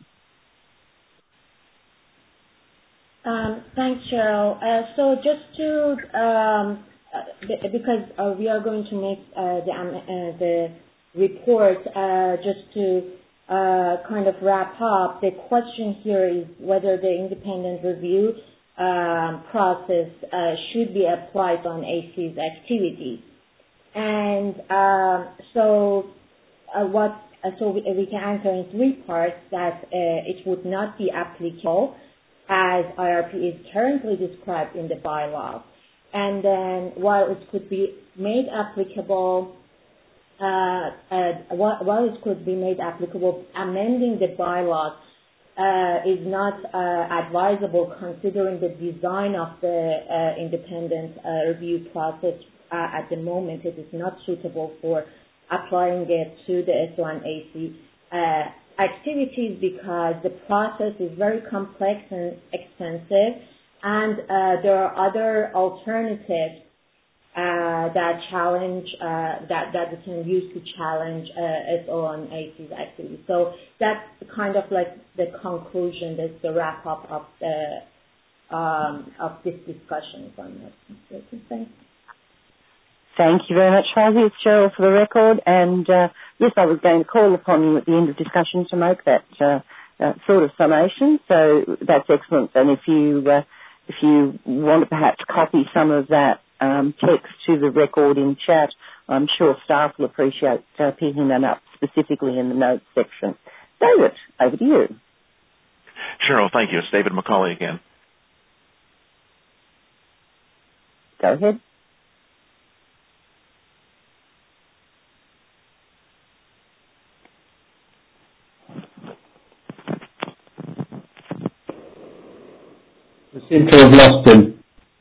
Um, thanks, Cheryl. Uh, so just to, um, uh, because uh, we are going to make uh, the, um, uh, the report, uh, just to uh, kind of wrap up, the question here is whether the independent review um, process uh, should be applied on A C's activities. And um, so uh, what? Uh, so we, we can answer in three parts that uh, it would not be applicable as I R P is currently described in the bylaw. And then while it could be made applicable, uh, uh, while it could be made applicable, amending the bylaws uh, is not uh, advisable considering the design of the uh, independent uh, review process uh, at the moment. It is not suitable for applying it to the S O and A C uh, activities because the process is very complex and expensive, and uh, there are other alternatives uh, that challenge uh, that that we can use to challenge uh, S O and A C's activities. So that's kind of like the conclusion, that's the wrap up of the um, of this discussion. If I'm not mistaken. Thank you very much, Farsi. It's Cheryl for the record. And uh, yes, I was going to call upon you at the end of discussion to make that uh, uh, sort of summation. So that's excellent. And if you uh, if you want to perhaps copy some of that um, text to the record in chat, I'm sure staff will appreciate uh, picking that up specifically in the notes section. David, over to you. Cheryl, thank you. It's David McCauley again. Go ahead. I seem to have lost him.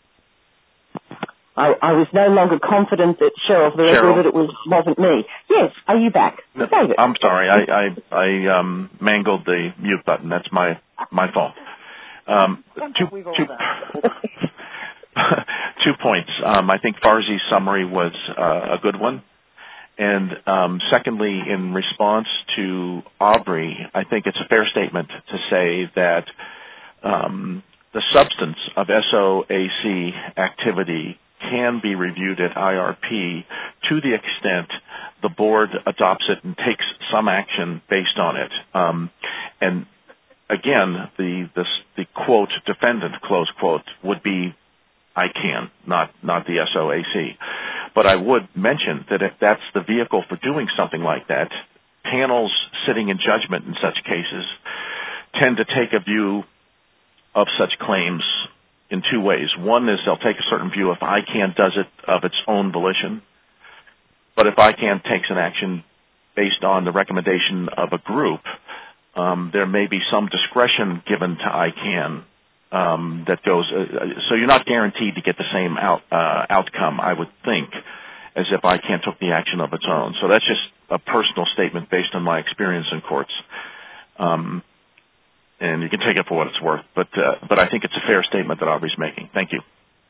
I, I was no longer confident that Cheryl, for the record, that it was, wasn't me. Yes, are you back? No, I'm sorry. I, I, I um, mangled the mute button. That's my my fault. Um, two, two, two points. Um, I think Farzi's summary was uh, a good one. And um, secondly, in response to Aubrey, I think it's a fair statement to say that um, the substance of S O A C activity can be reviewed at I R P to the extent the board adopts it and takes some action based on it. Um, and again, the, the the quote defendant close quote would be I C A N, not not the S O A C. But I would mention that if that's the vehicle for doing something like that, panels sitting in judgment in such cases tend to take a view of such claims in two ways. One is they'll take a certain view if I C A N does it of its own volition. But if I C A N takes an action based on the recommendation of a group, um, there may be some discretion given to I C A N um, that goes. Uh, so you're not guaranteed to get the same out, uh, outcome, I would think, as if I C A N took the action of its own. So that's just a personal statement based on my experience in courts. Um, and you can take it for what it's worth. But uh, but I think it's a fair statement that Aubrey's making. Thank you.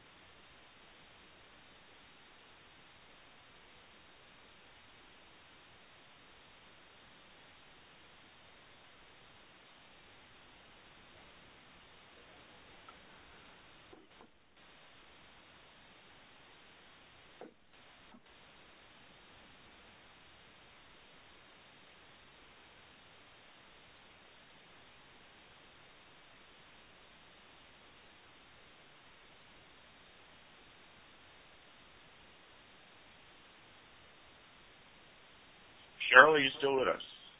Cheryl, are you still with us?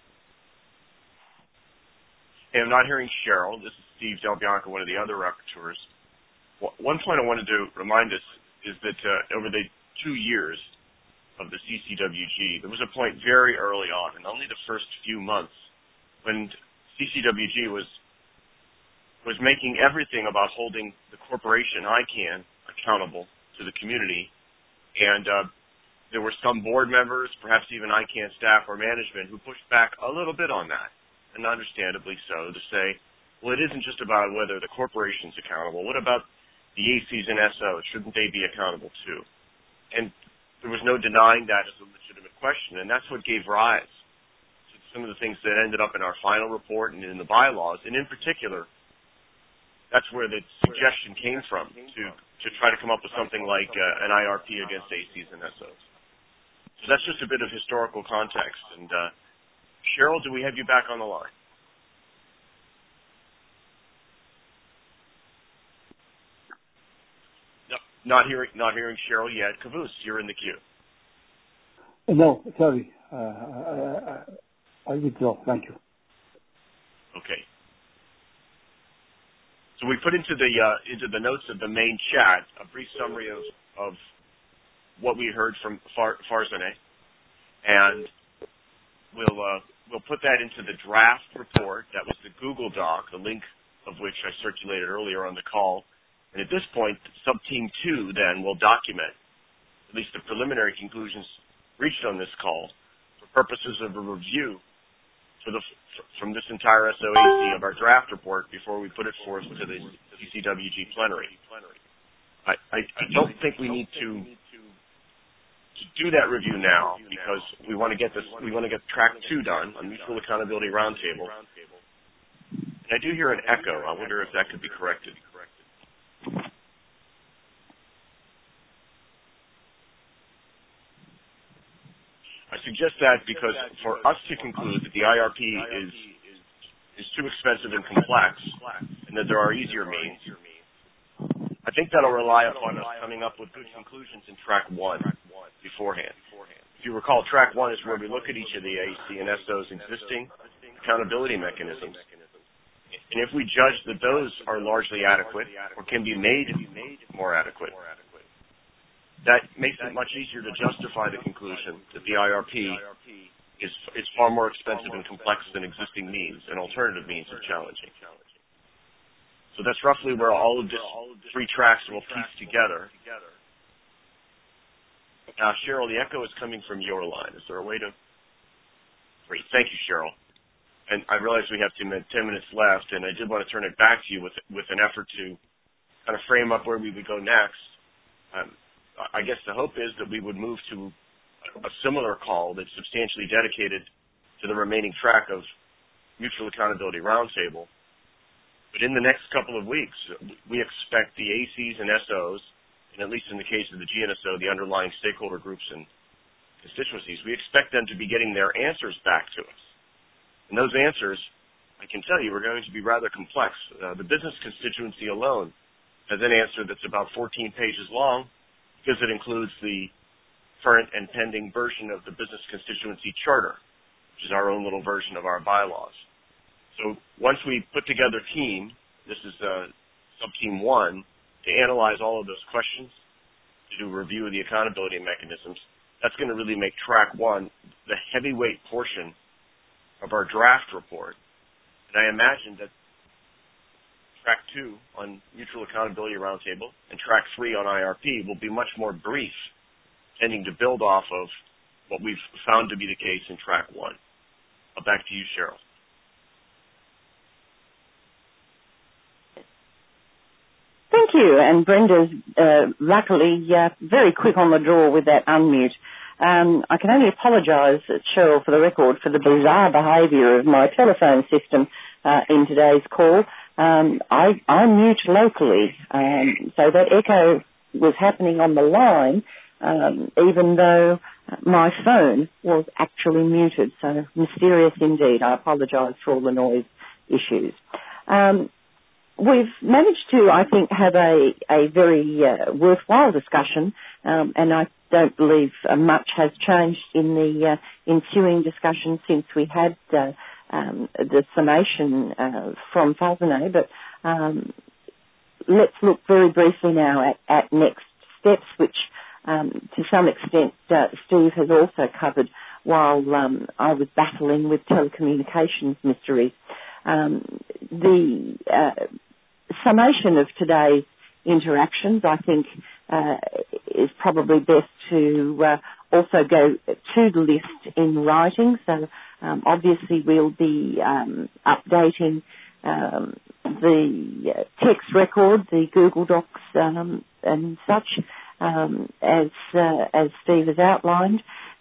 Hey, I'm not hearing Cheryl. This is Steve Del Bianco, one of the other rapporteurs. One point I wanted to remind us is that uh, over the two years of the C C W G, there was a point very early on, in only the first few months, when C C W G was was making everything about holding the corporation, I C A N, accountable to the community. And uh, there were some board members, perhaps even I C A N staff or management, who pushed back a little bit on that, and understandably so, to say, well, it isn't just about whether the corporation's accountable. What about the A Cs and S Os? Shouldn't they be accountable too? And there was no denying that as a legitimate question, and that's what gave rise to some of the things that ended up in our final report and in the bylaws, and in particular, that's where the suggestion came from, to, to try to come up with something like uh, an I R P against A Cs and S Os. So that's just a bit of historical context. And uh, Cheryl, do we have you back on the line? No, not hearing, not hearing Cheryl yet. Caboose, you're in the queue. No, sorry. Uh, I, I, I withdraw. Thank you. Okay. So we put into the uh, into the notes of the main chat a brief summary of, of what we heard from Far, Farzaneh, and we'll uh, we'll put that into the draft report. That was the Google Doc, the link of which I circulated earlier on the call. And at this point, Subteam two then will document at least the preliminary conclusions reached on this call for purposes of a review for the from this entire S O A C of our draft report before we put it forth to the C C W G plenary. I, I, I don't think we need to to do that review now because we want to get this. We want to get track two done on Mutual Accountability Roundtable. And I do hear an echo. I wonder if that could be corrected. I suggest that because for us to conclude that the I R P is is too expensive and complex, and that there are easier means, I think that'll rely upon us coming up with good conclusions in track one beforehand. If you recall, track one is where we look at each of the A C and S O's existing accountability mechanisms, and if we judge that those are largely adequate or can be made more adequate, that makes it much easier to justify the conclusion that the I R P is, is far more expensive and complex than existing means and alternative means of challenging. So that's roughly where all of this three tracks will piece together. Now, Cheryl, the echo is coming from your line. Is there a way to... Great. Thank you, Cheryl. And I realize we have ten minutes left, and I did want to turn it back to you with with an effort to kind of frame up where we would go next. Um, I guess the hope is that we would move to a similar call that's substantially dedicated to the remaining track of Mutual Accountability Roundtable. But in the next couple of weeks, we expect the A Cs and S Os, and at least in the case of the G N S O, the underlying stakeholder groups and constituencies, we expect them to be getting their answers back to us. And those answers, I can tell you, are going to be rather complex. Uh, the business constituency alone has an answer that's about fourteen pages long because it includes the current and pending version of the business constituency charter, which is our own little version of our bylaws. So once we put together a team, this is uh, sub-team one, to analyze all of those questions, to do a review of the accountability mechanisms, that's going to really make track one the heavyweight portion of our draft report. And I imagine that track two on Mutual Accountability Roundtable and track three on I R P will be much more brief, tending to build off of what we've found to be the case in track one. Uh, back to you, Cheryl. Thank you. And Brenda's uh, luckily uh, very quick on the draw with that unmute. Um, I can only apologise, Cheryl, for the record, for the bizarre behaviour of my telephone system uh, in today's call. Um, I, I mute locally, um, so that echo was happening on the line, um, even though my phone was actually muted. So mysterious indeed. I apologise for all the noise issues. Um, we've managed to, I think, have a, a very uh, worthwhile discussion, um, and I don't believe uh, much has changed in the uh, ensuing discussion since we had uh, um, the summation uh, from Farzaneh, but um, let's look very briefly now at, at next steps, which um, to some extent uh, Steve has also covered while um, I was battling with telecommunications mysteries. Um, the uh, summation of today's interactions, I think, uh, is probably best to uh, also go to the list in writing. So um, obviously we'll be um, updating um, the uh, text record, the Google Docs um, and such, um, as uh, as Steve has outlined.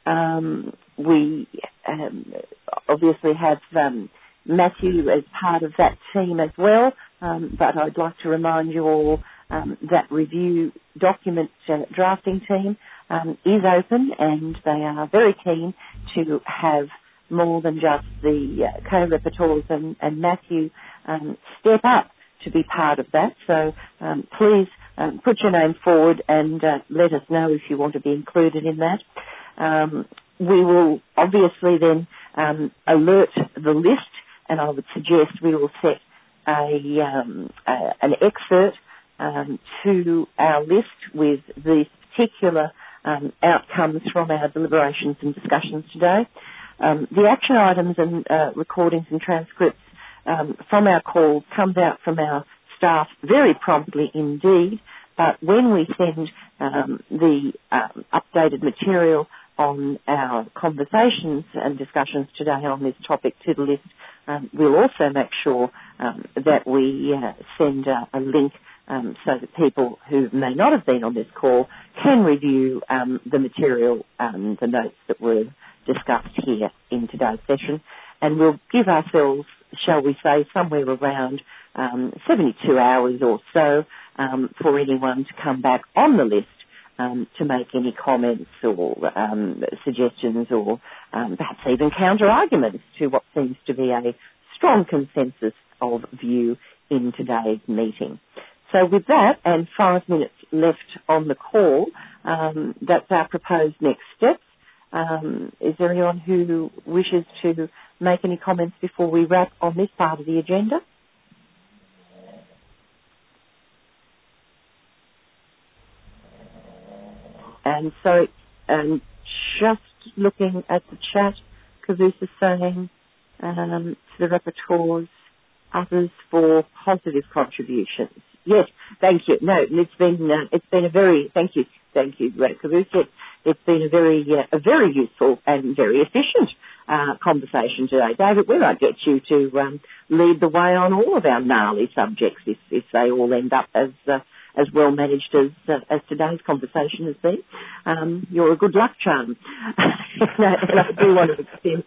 Um, we um, obviously have um, Matthew as part of that team as well, um, but I'd like to remind you all um, that review document uh, drafting team um, is open, and they are very keen to have more than just the uh, co-rapporteurs and, and Matthew um, step up to be part of that. So um, please um, put your name forward and uh, let us know if you want to be included in that. Um, we will obviously then um, alert the list, and I would suggest we will set a, um, a an excerpt um, to our list with these particular um, outcomes from our deliberations and discussions today. Um, the action items and uh, recordings and transcripts um, from our call comes out from our staff very promptly indeed, but when we send um, the um, updated material on our conversations and discussions today on this topic to the list, um, we'll also make sure um, that we uh, send uh, a link um, so that people who may not have been on this call can review um, the material, um, the notes that were discussed here in today's session. And we'll give ourselves, shall we say, somewhere around um, seventy-two hours or so um, for anyone to come back on the list Um, to make any comments or um, suggestions or um, perhaps even counter-arguments to what seems to be a strong consensus of view in today's meeting. So with that, and five minutes left on the call, um, that's our proposed next steps. Um, is there anyone who wishes to make any comments before we wrap on this part of the agenda? And so, um, just looking at the chat, Caboose is saying um, to the rapporteurs, others for positive contributions. Yes, thank you. No, it's been uh, it's been a very thank you, thank you, Caboose. It, it's been a very uh, a very useful and very efficient uh, conversation today, David. We might get you to um, lead the way on all of our gnarly subjects if if they all end up as uh, as well managed as uh, as today's conversation has been. Um, you're a good luck charm. and I do want to extend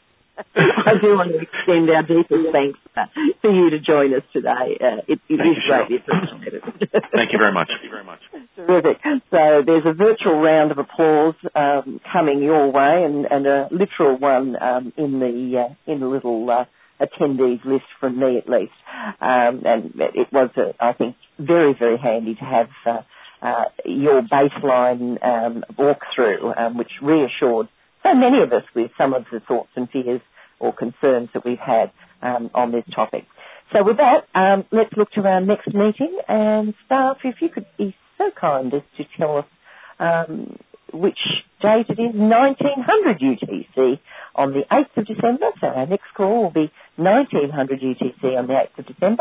I do want to extend our deepest thanks uh, for you to join us today. Uh, it, it is greatly appreciated. Thank you very much. Thank you very much. Terrific. So there's a virtual round of applause um, coming your way, and, and a literal one um, in the uh, in the little uh, attendees list from me at least. Um, and it was, uh, I think, very very handy to have uh, uh, your baseline um, walkthrough, um, which reassured so many of us with some of the thoughts and fears or concerns that we've had um, on this topic. So with that, um, let's look to our next meeting. And staff, if you could be so kind as to tell us um, which date it is, nineteen hundred U T C on the eighth of December. So our next call will be nineteen hundred U T C on the eighth of December.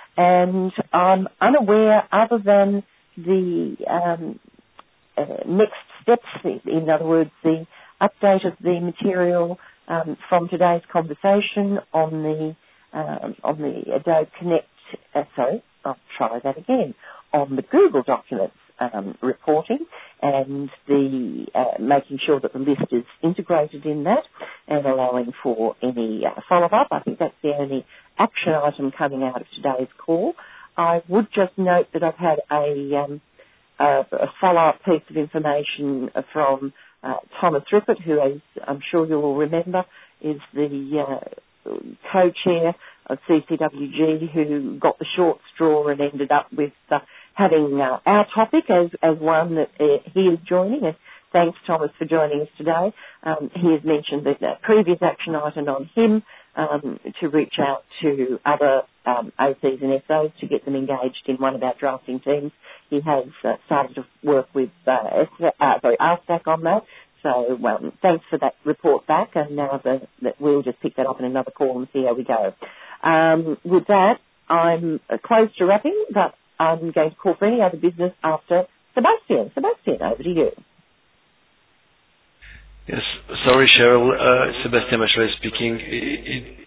And I'm unaware, other than the um, uh, next steps, in other words, the update of the material um, from today's conversation on the um, on the Adobe Connect. Uh, sorry, I'll try that again. On the Google Documents um, reporting and the uh, making sure that the list is integrated in that and allowing for any uh, follow-up. I think that's the only action item coming out of today's call. I would just note that I've had a, um, a, a follow-up piece of information from Uh, Thomas Rippett, who, as I'm sure you will remember, is the uh, co-chair of C C W G, who got the short straw and ended up with uh, having uh, our topic as, as one that uh, he is joining. And thanks, Thomas, for joining us today. Um, he has mentioned that a previous action item on him um, to reach out to other um, O Cs and S Os to get them engaged in one of our drafting teams. He has uh, started to work with uh, uh, sorry, R STAC on that. So um, thanks for that report back, and now the, that we'll just pick that up in another call and see how we go. Um, with that, I'm uh, close to wrapping, but I'm going to call for any other business after Sebastian. Sebastian, over to you. Yes, sorry, Cheryl. Uh, Sebastian Machelet speaking. It, it,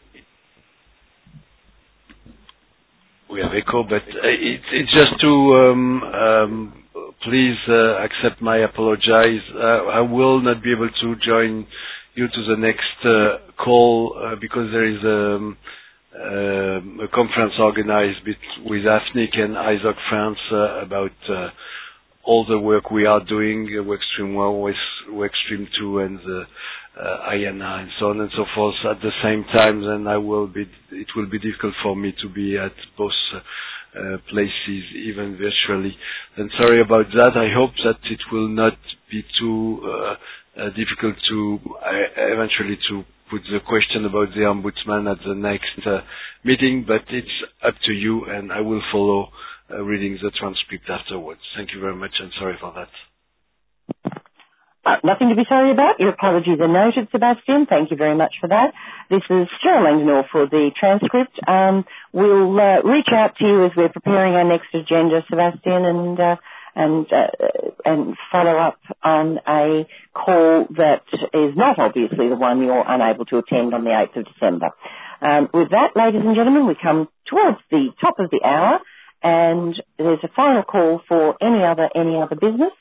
we have echo, but it, it's just to um, um, please uh, accept my apologize. Uh, I will not be able to join you to the next uh, call uh, because there is um, uh, a conference organized with AFNIC and I S O C France uh, about uh, all the work we are doing, uh, Workstream one, Workstream two, and the uh, I N A, and so on and so forth at the same time. Then I will be. It will be difficult for me to be at both uh, uh, places, even virtually. And sorry about that. I hope that it will not be too uh, uh, difficult to uh, eventually to put the question about the ombudsman at the next uh, meeting. But it's up to you, and I will follow uh, reading the transcript afterwards. Thank you very much, and sorry for that. Uh, nothing to be sorry about. Your apologies are noted, Sebastian. Thank you very much for that. This is Cheryl Langdonor for the transcript. Um, we'll uh, reach out to you as we're preparing our next agenda, Sebastian, and uh, and uh, and follow up on a call that is not obviously the one you're unable to attend on the eighth of December. Um, with that, ladies and gentlemen, we come towards the top of the hour, and there's a final call for any other any other business.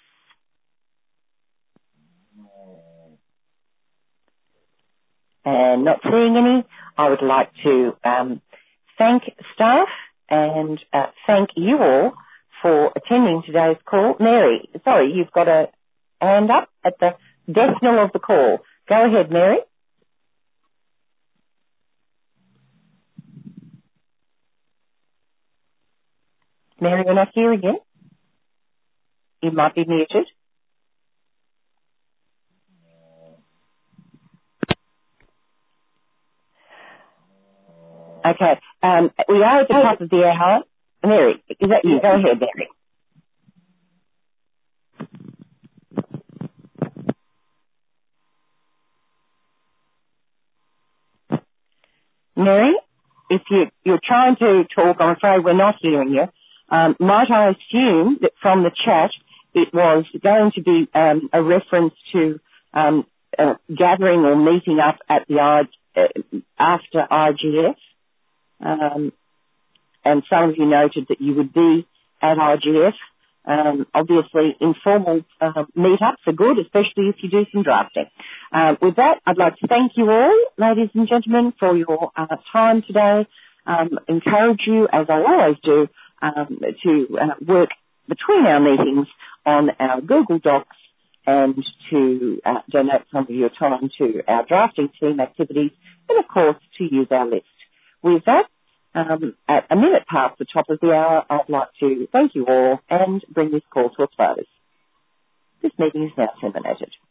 And not seeing any, I would like to um, thank staff and uh, thank you all for attending today's call. Mary, sorry, you've got a hand up at the decimal of the call. Go ahead, Mary. Mary, we're not hearing you. You might be muted. Okay. Um, we are at the top of the hour. Mary, is that you? Go ahead, Mary. Mary, if you, you're trying to talk, I'm afraid we're not hearing you. Um, might I assume that from the chat it was going to be um, a reference to um, uh, gathering or meeting up at the I, uh, after I G F? Um, and some of you noted that you would be at I G F. Um, obviously, informal uh, meetups are good, especially if you do some drafting. Uh, with that, I'd like to thank you all, ladies and gentlemen, for your uh, time today. Um, encourage you, as I always do, um, to uh, work between our meetings on our Google Docs and to uh, donate some of your time to our drafting team activities and, of course, to use our list. With that, Um, at a minute past the top of the hour, I'd like to thank you all and bring this call to a close. This meeting is now terminated.